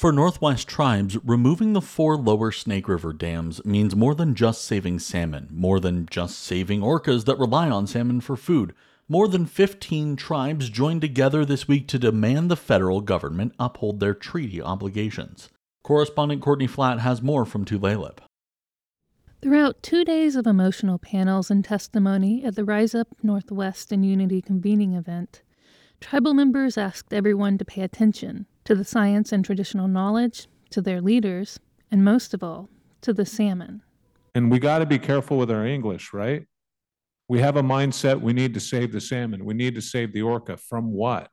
For Northwest tribes, removing the 4 lower Snake River dams means more than just saving salmon, more than just saving orcas that rely on salmon for food. More than 15 tribes joined together this week to demand the federal government uphold their treaty obligations. Correspondent Courtney Flatt has more from Tulalip. Throughout 2 days of emotional panels and testimony at the Rise Up Northwest and Unity convening event, tribal members asked everyone to pay attention to the science and traditional knowledge, to their leaders, and most of all, to the salmon. And we got to be careful with our English, right? We have a mindset, we need to save the salmon. We need to save the orca. From what?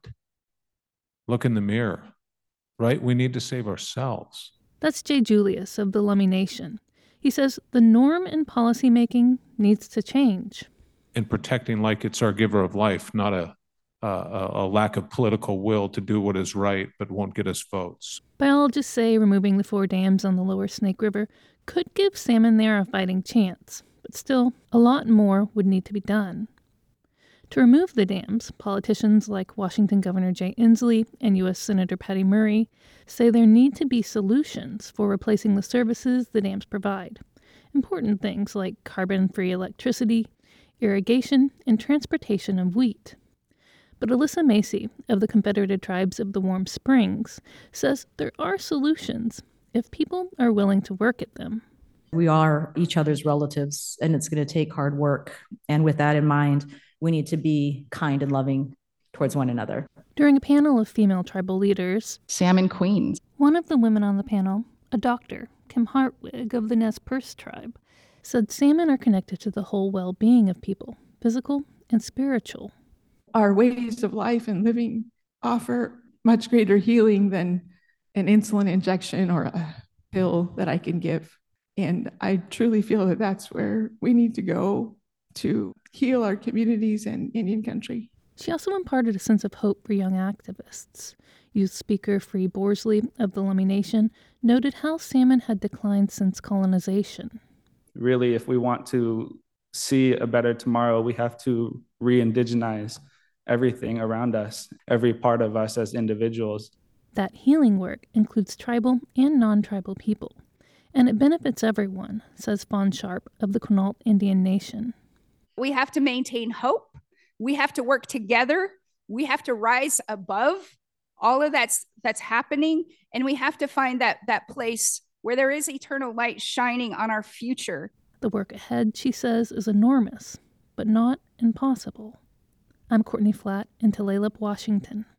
Look in the mirror, right? We need to save ourselves. That's Jay Julius of the Lummi Nation. He says the norm in policymaking needs to change. In protecting like it's our giver of life, not a lack of political will to do what is right, but won't get us votes. Biologists say removing the 4 dams on the lower Snake River could give salmon there a fighting chance, but still, a lot more would need to be done. To remove the dams, politicians like Washington Governor Jay Inslee and U.S. Senator Patty Murray say there need to be solutions for replacing the services the dams provide. Important things like carbon-free electricity, irrigation, and transportation of wheat. But Alyssa Macy of the Confederated Tribes of the Warm Springs says there are solutions if people are willing to work at them. We are each other's relatives, and it's going to take hard work. And with that in mind, we need to be kind and loving towards one another. During a panel of female tribal leaders, Salmon Queens, one of the women on the panel, a doctor, Kim Hartwig of the Nez Perce tribe, said salmon are connected to the whole well-being of people, physical and spiritual. Our ways of life and living offer much greater healing than an insulin injection or a pill that I can give. And I truly feel that that's where we need to go to heal our communities and Indian country. She also imparted a sense of hope for young activists. Youth speaker Free Borsley of the Lummi Nation noted how salmon had declined since colonization. Really, if we want to see a better tomorrow, we have to re-indigenize everything around us, every part of us as individuals. That healing work includes tribal and non-tribal people, and it benefits everyone, says Fawn Sharp of the Quinault Indian Nation. We have to maintain hope. We have to work together. We have to rise above all of that's happening, and we have to find that place where there is eternal light shining on our future. The work ahead, she says, is enormous, but not impossible. I'm Courtney Flatt in Tulalip, Washington.